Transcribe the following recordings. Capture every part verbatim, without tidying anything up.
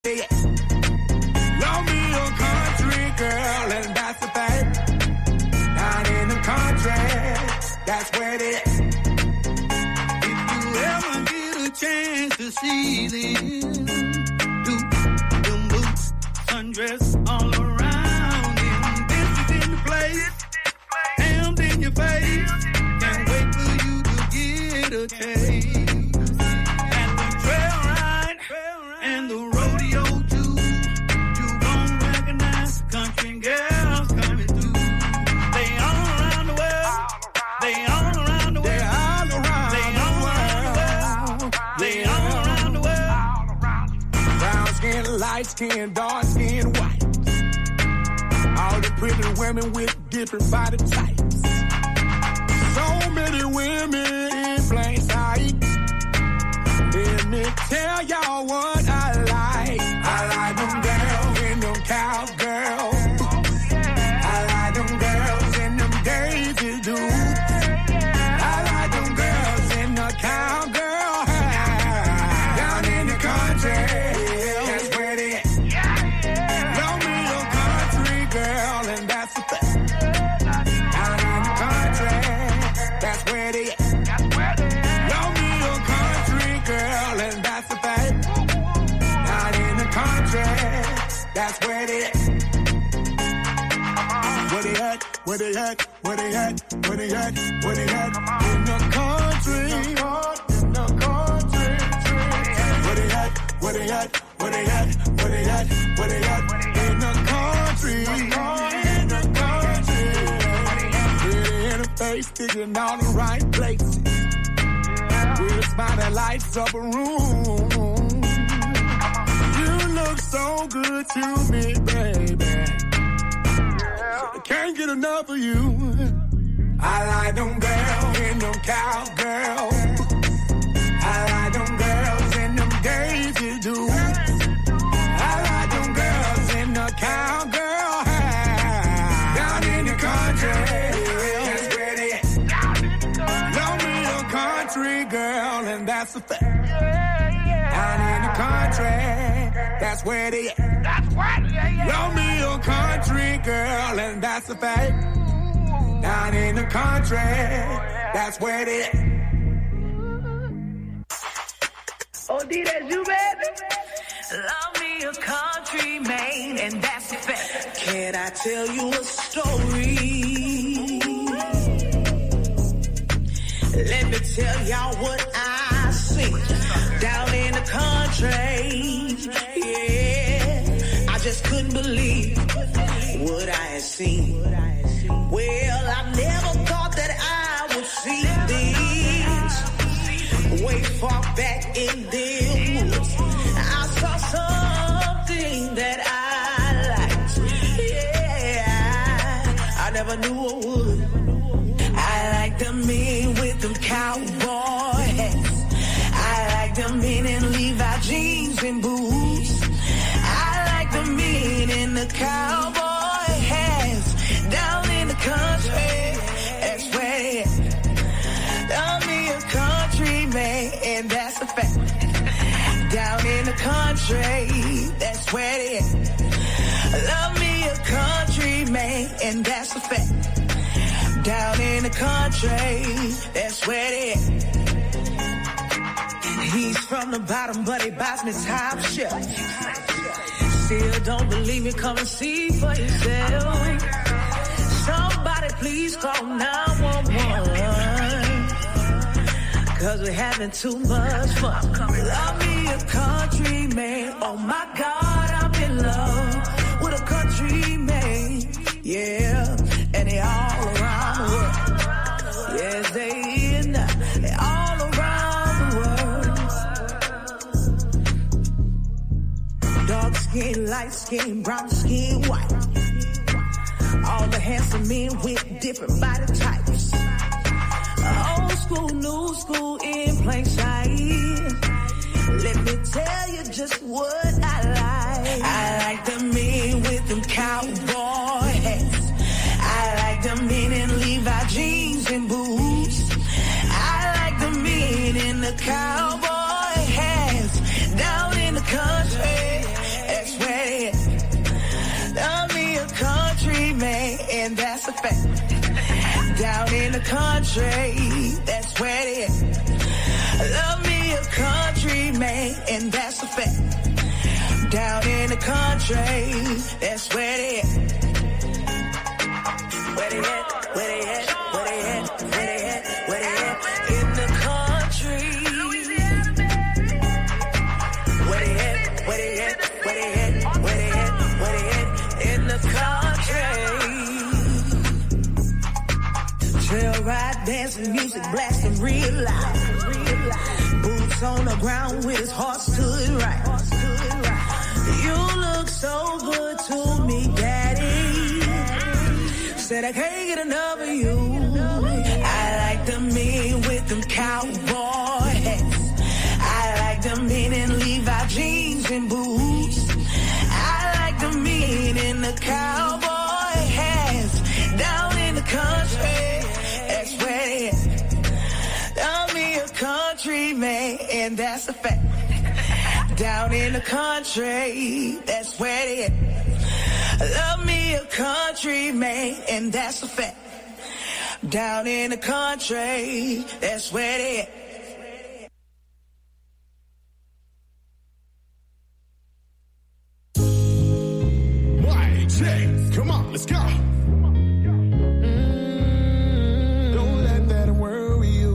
Love me a country girl, and that's the fact. Down in the country, that's where it is. If you ever get a chance to see them, do them boots, sundress all around them, bitches in the place, hams in your face. Can't wait for you to get a taste. And the trail ride and the rodeo too. You gon' recognize country girls coming through. They all around the world. They all around the world. They all around. They all around the world. They all around the world. Brown skin, light skin, dark skin, white. All the pretty women with different body types. So many women in plain sight. Let me tell y'all what I like. I like them girls and them cowgirls. I like them girls and them Daisy Dukes. I like them girls and the cowgirl. Down in the country, that's where they at. Love me a country girl, and that's the fact. Down in the country, that's where they at. Love me a country girl, and that's the fact. Down in the country, that's where they at. Where they at? Where they at? Where they at? Where they at? Where they at? In the country. In the country. Where they at? Where they at? Where they at? Where they at? Where they at? In the country. In the country. Pretty in the face, sticking all the right places. With a smile that lights up a room. You look so good to me, baby. I can't get enough of you. I like them girls and them cowgirls. I like them girls and them Daisy Dukes. I like them girls and the cowgirl. Down in the country, that's where they at. Love me a country girl, and that's a fact. Down in the country, that's where they at. Love me a country girl, and that's a fact. Down in the country, that's where they at. Oh, D, that's you, baby. Love me a country man, and that's a fact. Can I tell you a story? Let me tell y'all what I see down in the country. Yeah, I just couldn't believe what I had seen. Well, I never thought that I would see this way far back in them woods. I saw something that I liked. Yeah, I never knew I would. I like the men with them cowboy hats. I like the men in Levi jeans and boots. I like the men in the cowboy hats. Down in the country, that's where they at. Love me a country man, and that's a fact. Down in the country, that's where they at. Love me a country man, and that's a fact. Down in the country, that's where they at. He's from the bottom, but he buys me top shelf. Still don't believe me, come and see for yourself. Somebody please call nine one one. Cause we're having too much fun. Love me a country man. Oh my God, I'm in love with a country man. Yeah, and they all around the world. Yes, they in. They all around the world. Dark skin, light skin, brown skin, white. All the handsome men with different body types. Old school, new school, in plain sight. Let me tell you just what I like. I like the men with them cowboy hats. I like the men in Levi jeans and boots. I like the men in the cowboy hats. Down in the country, country, that's where it is. Love me a country man, and that's a fact. Down in the country, that's where it is. Where they at? Where they at? Where they at? Where they at? Where they at? In the country. Where they at? Where they at? Where they at? Where they at? Where they at? In the country. Trail ride, dancing, music blasting real loud. Boots on the ground with his heart stood right. You look so good to me, daddy. Said I can't get enough of you. I like the men with them cowboy hats. I like the men in Levi jeans and boots. I like the men in the cowboy hats. Down in the country, that's where they at. Love me a country man, and that's a fact. Down in the country, that's where they at. Love me a country man, and that's a fact. Down in the country, that's where they at. White chicks, come on, let's go. Mm, don't let that worry you.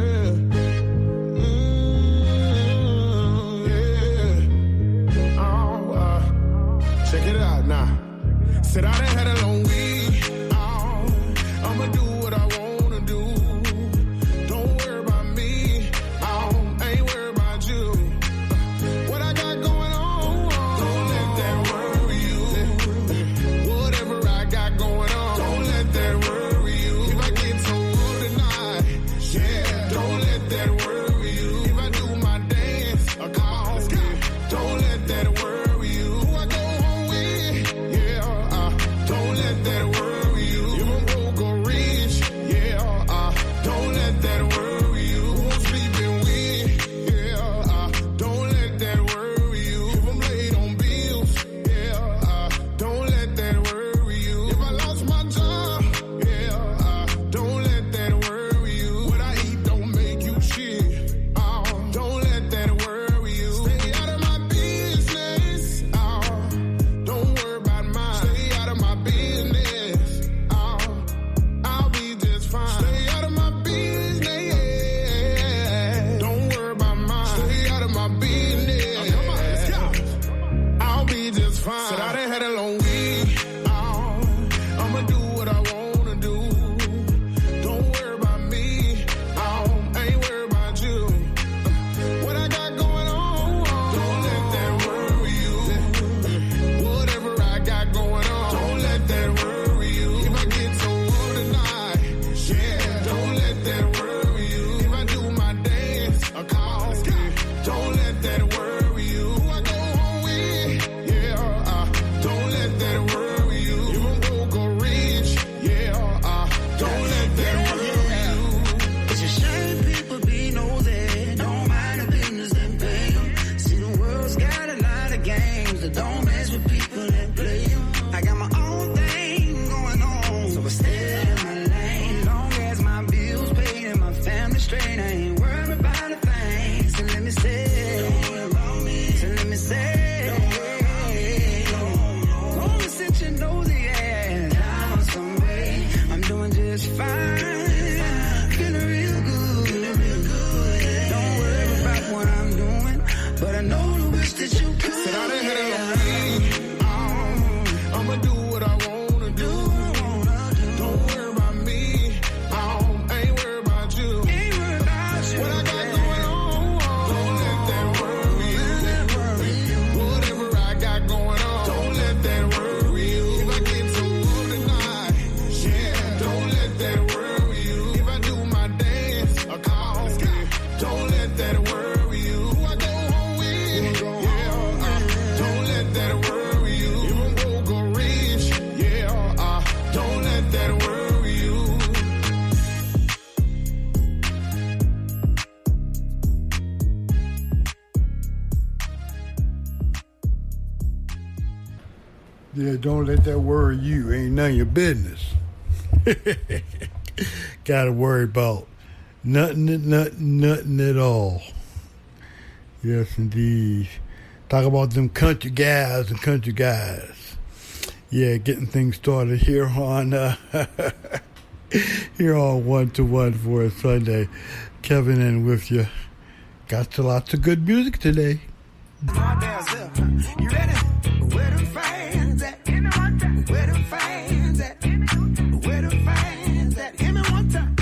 Mm, yeah. Oh, uh, check it out now. Said I done had a long week. Oh, I'ma do what I wanna do. Don't worry about me. Oh, ain't worried about you. What I got going on, don't let that worry you. Whatever I got going on, don't let that worry you. If I get told tonight, yeah, don't let that worry you. If I do my dance, oh, come on, let's go. Don't let that worry you. Who I go home with, yeah. Don't let that worry you. If I'm broke or rich, yeah, uh, don't let that worry you. Who I'm sleeping with, yeah, uh, don't let that worry you. If I'm late on bills, yeah, uh, don't let that worry you. If I lost my job, yeah, uh, don't let that worry you. What I eat don't make you shit, oh, don't let that worry you. Stay out of my business, oh, don't worry about mine. Stay out of my business, oh, I'll be just fine. Stay out of my business, don't worry about mine. Stay out of my business, oh, come on, let's go. I'll be just fine. Said I done had a long week, oh, I'ma do what I wanna do. Don't worry about me, oh, ain't worried about you. What I got going on, don't let that worry you. Whatever I got going on, don't let that worry you. If I get told tonight, yeah, don't let that worry you. If I do my dance, oh, come on, let's go. Don't let that worry you. Who I go home with, yeah, uh, don't let that worry you. If I'm broke or rich, yeah, uh, don't let that worry you. It's a shame people be nosy, don't mind the business and pay them. See, the world's got a lot of games that don't mess with people that play them. I got my own thing going on, so I stay in my lane. Long as my bills paid and my family straight, I ain't worried about a thing. So let me say, don't worry about me. So let me say, don't worry about me. Long as since you know the ass, down some way, I'm doing just fine. Feeling real good, feeling real good. Don't worry about what I'm doing, but I know the wish that you could. Said I done had a long week, oh, I'ma do what I wanna do. Don't worry about me, oh, ain't worried about you. Ain't worried about you. What I got going on, don't let that worry you. Whatever I got going on, don't let that worry you. If I get told tonight, yeah, don't let that worry you. If I do my dance, oh, come on, let's go. Don't let that worry you. Who I go home with, yeah, uh, don't let that worry you. If I'm broke or rich, yeah, uh, don't let that worry you. Yeah, don't let that worry you. Ain't none of your business. Gotta worry about nothing, nothing, nothing at all. Yes, indeed. Talk about them country guys and country guys. Yeah, getting things started here on uh, here on One to One for a Sunday. Kevin in with you. Got to lots of good music today. You ready? Where the fans at? Where the fans at? Where the fans at? Give me one time.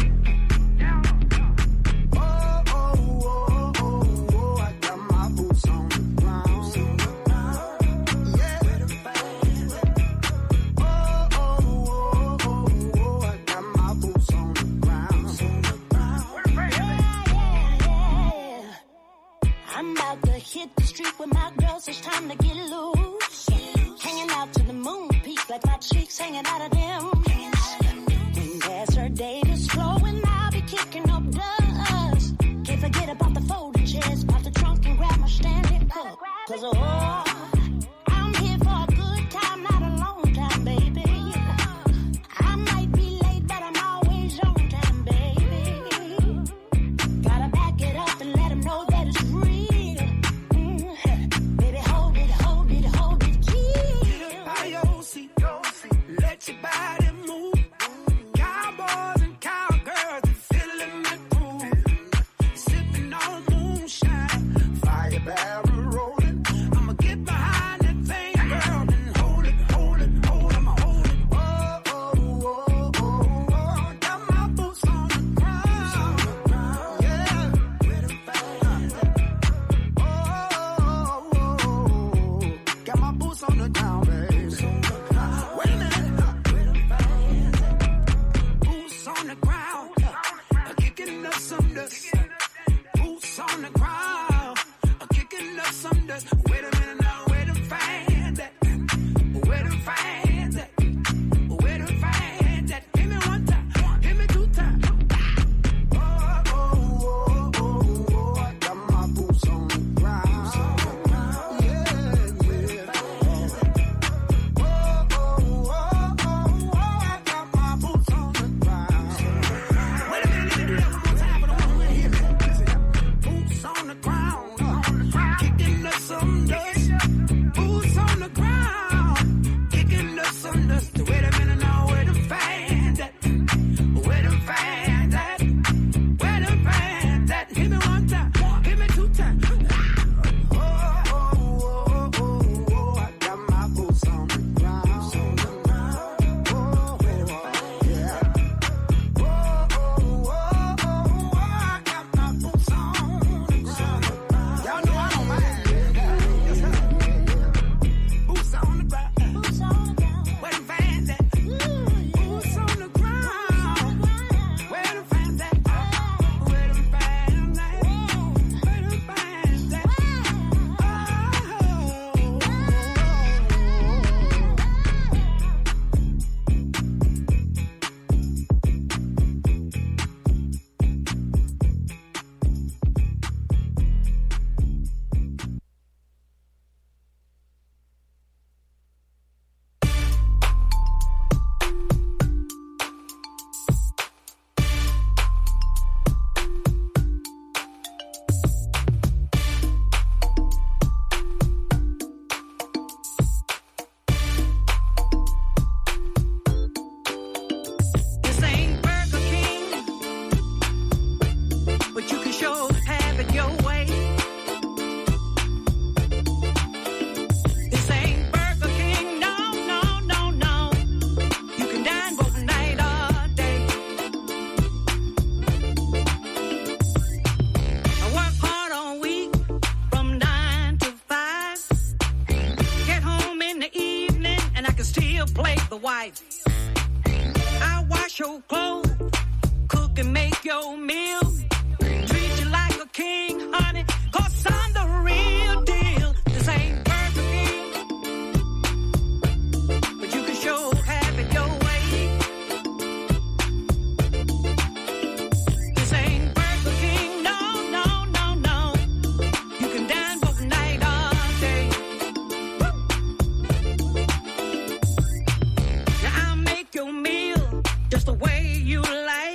Oh, oh, oh, oh, oh, I got my boots on the ground. Yeah. Where the fans at? Oh, oh, oh, oh, oh, I got my boots on the ground. Where the fans at? Yeah, yeah. I'm about to hit the street with my girls, it's time to get loose. Hanging out to the moon peak like my cheeks hanging out of them. When there's her day to slow and I'll be kicking up dust. Can't forget about the folding chairs, pop the trunk and grab my standing cup. Cause oh, I'm here for a good time, not a long time, baby. I might be late, but I'm always on time, baby. Gotta back it up and let them know that it's real. Let your body move. Cowboys and cowgirls are feeling the groove. Sipping on moonshine, fire barrel rolling. I'ma get behind that thing, girl, and hold it, hold it, hold it, I'ma hold it. Oh, oh, oh, oh, oh, got my boots on the ground. Yeah, where the fans at? Oh, oh, oh, oh, got my boots on the ground, baby. Wait a minute. On the ground, uh, kicking up some dust. Boots on the ground, uh, kicking up some dust. Wait a minute now, where the fans at? Where the fans at? Where the fans at? Give me one time, give me two times. Oh, oh, oh, oh, oh, I got my boots on the ground. Yeah, yeah. Oh, oh, oh, oh, oh, I got my boots on the ground. Boots on the ground, uh, kicking up some dust. Boots on the ground, kicking up some dust. Wait a minute now, where the fans at? Where the fans at? Where the fans at? Give me one time, give me two times. Oh, oh, oh, oh, oh, I got my boots on the ground. Oh, yeah. Oh, oh, oh, oh, I got my boots on the ground. Y'all know I don't mind. Yes, sir. Boots on the ground. Boots on the ground. Where the fans at? Boots on the ground. Where the fans at? Where the fans at? Where the fans at? This ain't Burger King, but you can sure have it your way. This ain't Burger King, no, no, no, no. You can dine both night or day. I work hard all week from nine to five. Get home in the evening and I can still play the wife. I wash your clothes, cook and make your meal. Treat you like a king, honey, cause I'm the real deal. This ain't Burger King, but you can sure have it your way. This ain't Burger King, no, no, no, no. You can dine both night or day. Now I'll make your meal just the way you like.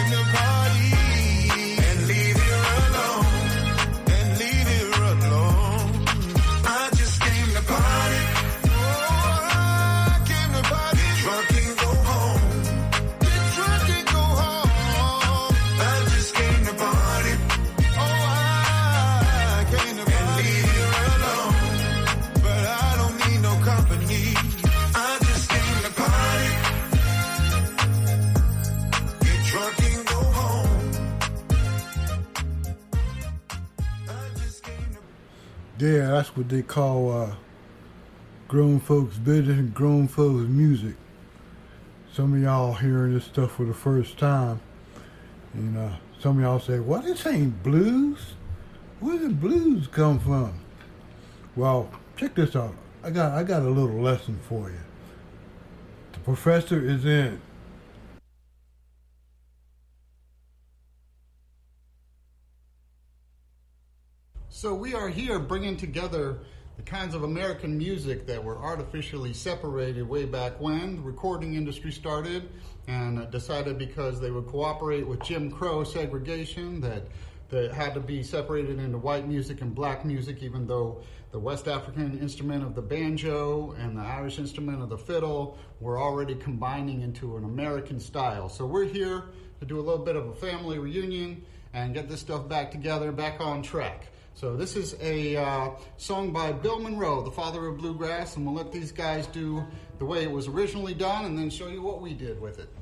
came to party and leave here alone, and leave here alone. I just came to party. Oh, I came to party. Get drunk and go home. Get drunk and go home. I just came to party. Oh, I came to party and leave here alone, but I don't need no company. I just came to party. Get drunk and go home. I just came to Yeah, that's what they call uh, grown folks business and grown folks music. Some of y'all hearing this stuff for the first time, and uh, some of y'all say, "What? This ain't blues. Where did blues come from?" Well, check this out. I got I got a little lesson for you. The professor is in. So we are here bringing together the kinds of American music that were artificially separated way back when the recording industry started, and uh, decided because they would cooperate with Jim Crow segregation that that had to be separated into white music and black music, even though the West African instrument of the banjo and the Irish instrument of the fiddle were already combining into an American style. So we're here to do a little bit of a family reunion and get this stuff back together, back on track. So this is a uh, song by Bill Monroe, the father of bluegrass, and we'll let these guys do the way it was originally done and then show you what we did with it.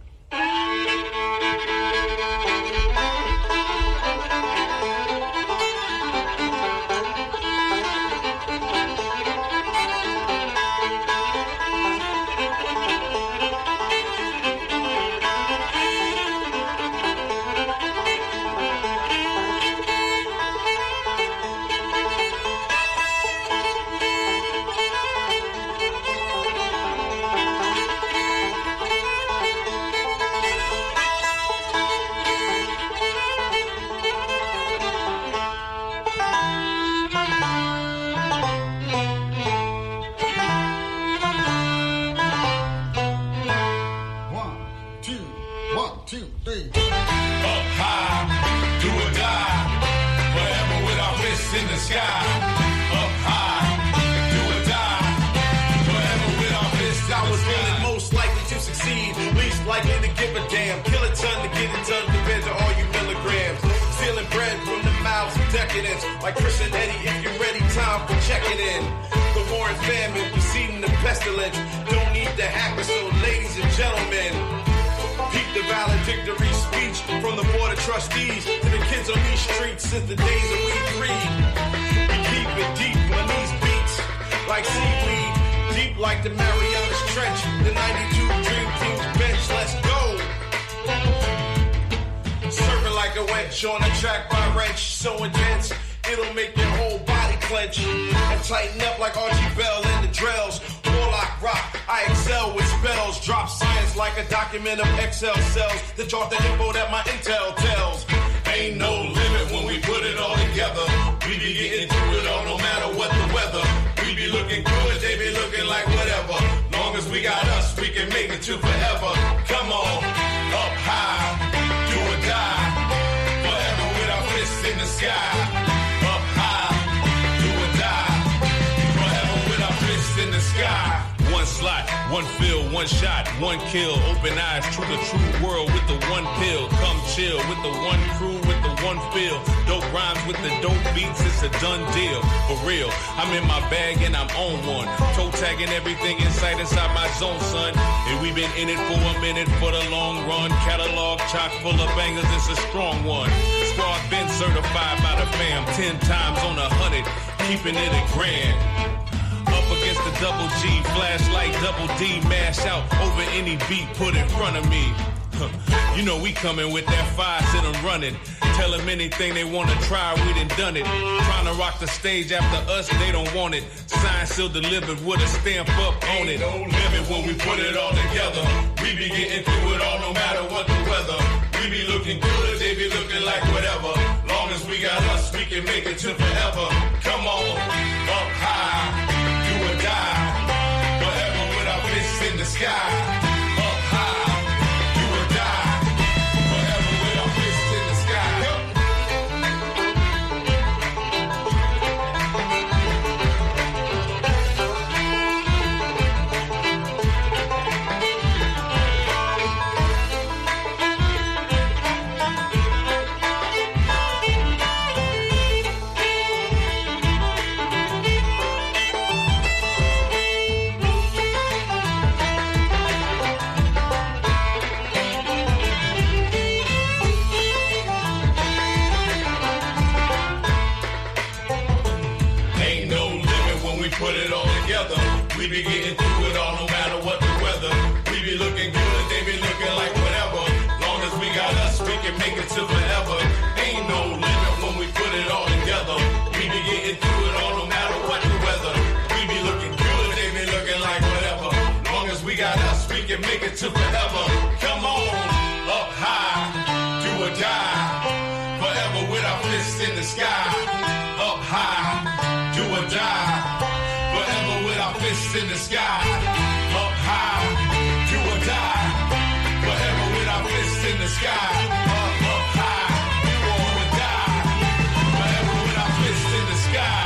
Like Chris and Eddie, if you're ready, time for checking in. The war and famine, preceding the pestilence. Don't need the hacker, so ladies and gentlemen, peep the valedictory speech from the board of trustees to the kids on these streets since the days of we three. We keep it deep on these beats, like seaweed, deep like the Marianas Trench, the ninety-two Dream Team's bench. Let's go. Serving like a wench on a track by wrench, so intense. It'll make your whole body clench and tighten up like Archie Bell in the drills. Warlock rock, I excel with spells. Drop science like a document of Excel cells. The chart the info that my intel tells. Ain't no limit when we put it all together. We be getting through it all no matter what the weather. We be looking good, they be looking like whatever. Long as we got us, we can make it to forever. Come on, up high, do or die. Forever with our fists in the sky. One slot, one fill, one shot, one kill. Open eyes, true the true world with the one pill. Come chill with the one crew, with the one feel. Dope rhymes with the dope beats, it's a done deal. For real, I'm in my bag and I'm on one. Toe tagging everything in sight inside my zone, son. And we've been in it for a minute for the long run. Catalog chock full of bangers, it's a strong one. Squad been certified by the fam. Ten times on a hundred, keeping it a grand. Up against the double G, flashlight, double D, mash out over any beat put in front of me. You know we coming with that fire, sit them running. Tell them anything they want to try, we done done it. Trying to rock the stage after us, they don't want it. Signed, sealed, delivered with a stamp up on it. No limit when we put it all together. We be getting through it all no matter what the weather. We be looking good, they be looking like whatever. Long as we got us, we can make it to forever. Come on, up high. Die, forever with our fists in the sky. Up high, do or die, forever with die. Forever with our fists in the sky. Up high, do or die. Forever with our fists in the sky. Up high, do or die. Forever with our fists in the sky. Up, up high, do or die. Forever with our fists in the sky.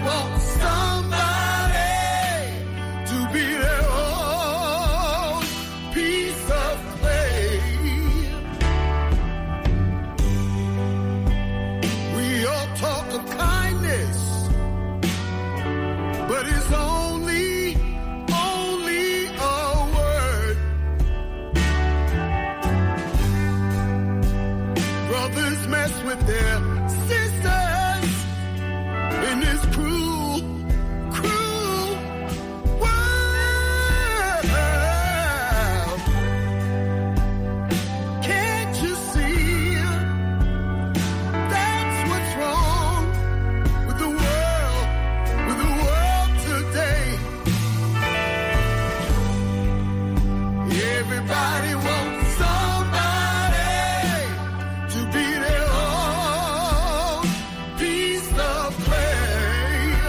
want somebody to be their own piece of clay. We all talk of kindness, but it's only, only a word. Brothers mess with their sisters in this cruel, cruel world. Can't you see that's what's wrong with the world, with the world today? Everybody wants somebody to be their own piece of clay.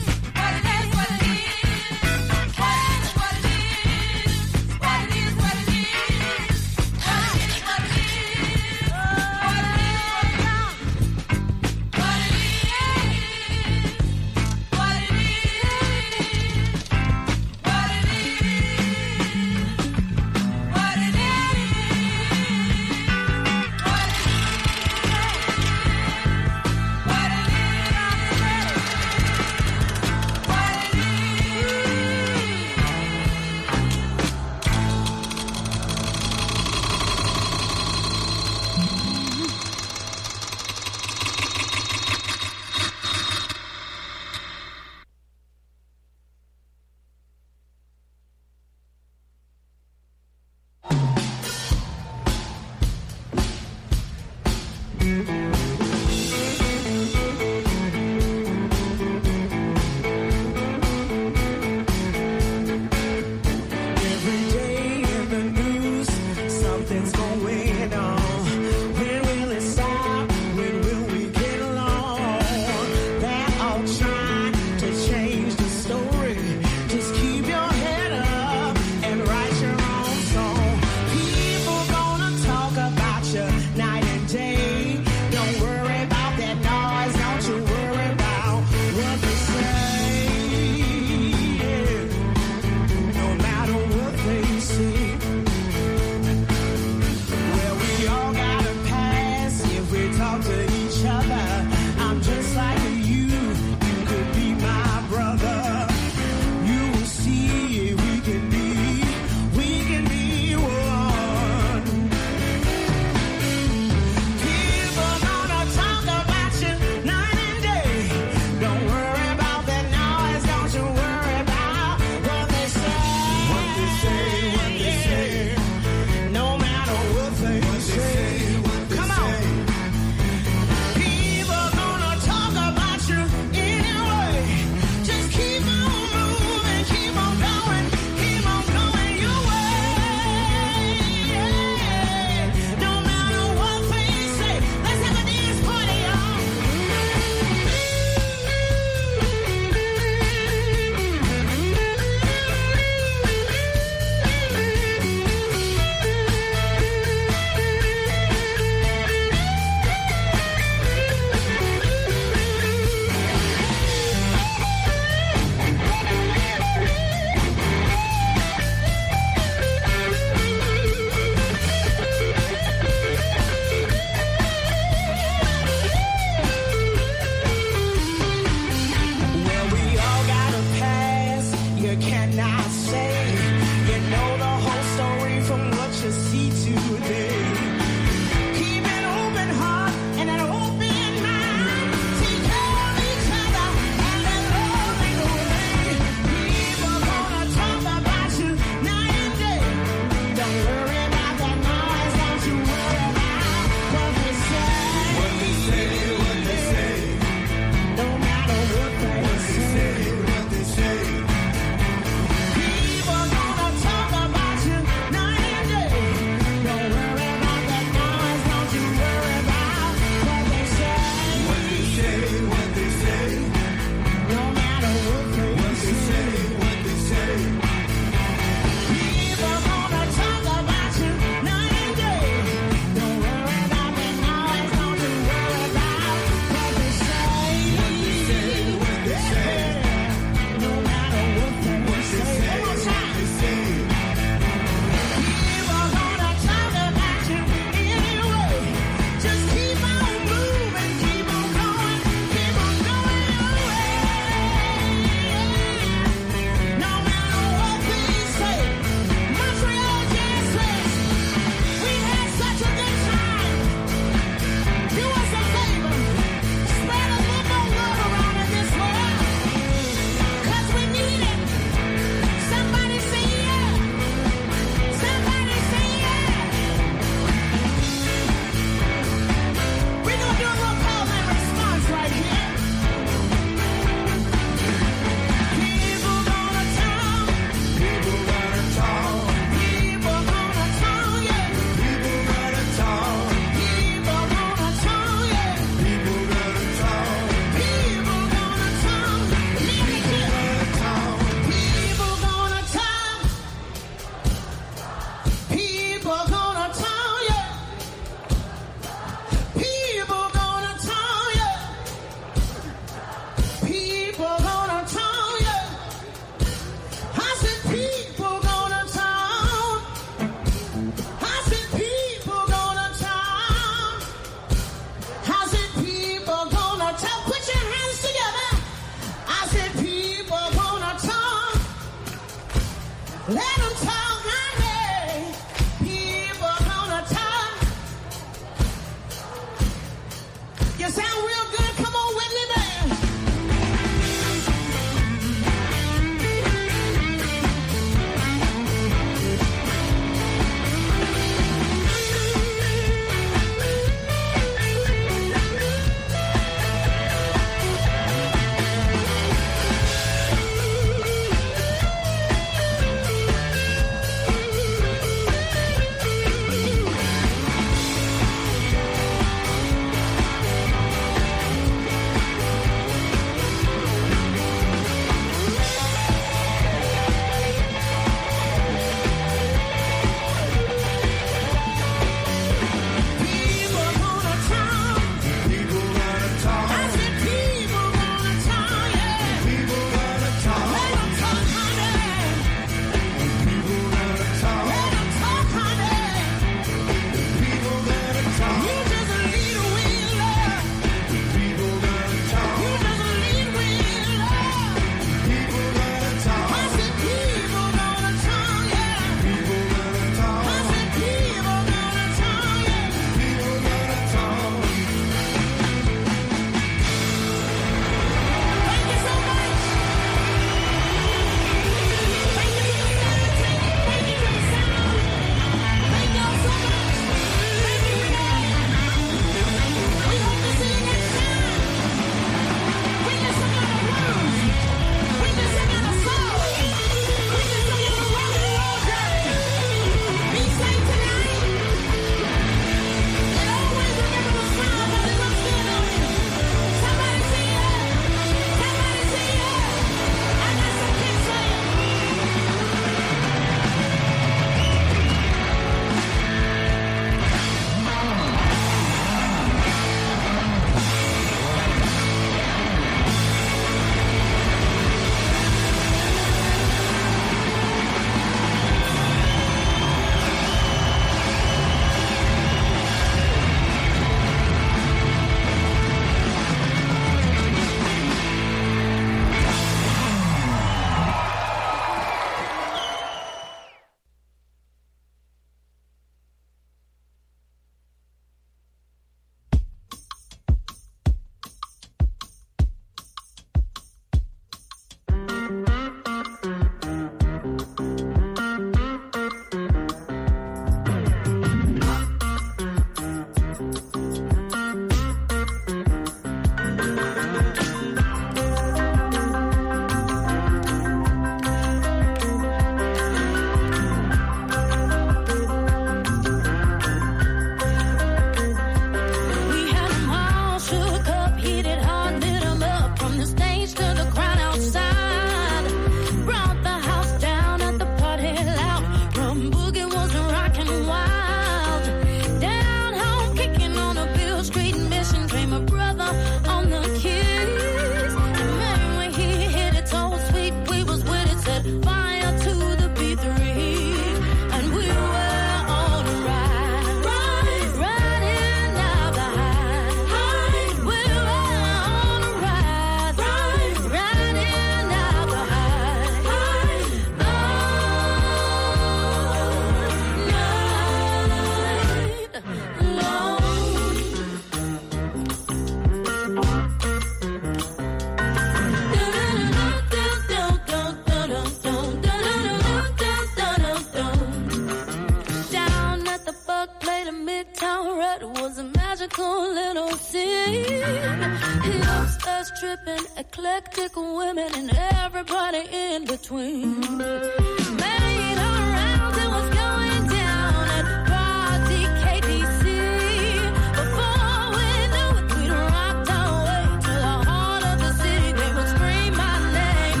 in Midtown Red was a magical little scene. Upstairs tripping, eclectic women and everybody in between. Made our rounds, it was going down at Party K D C. Before we knew it, we'd rocked our way to the heart of the city. They would scream my name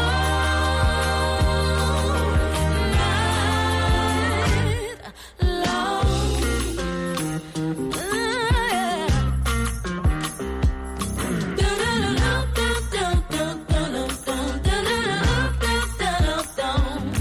all night long. Down.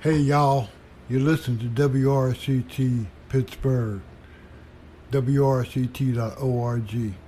Hey, y'all, you listen to W R C T Pittsburgh, W R C T dot org.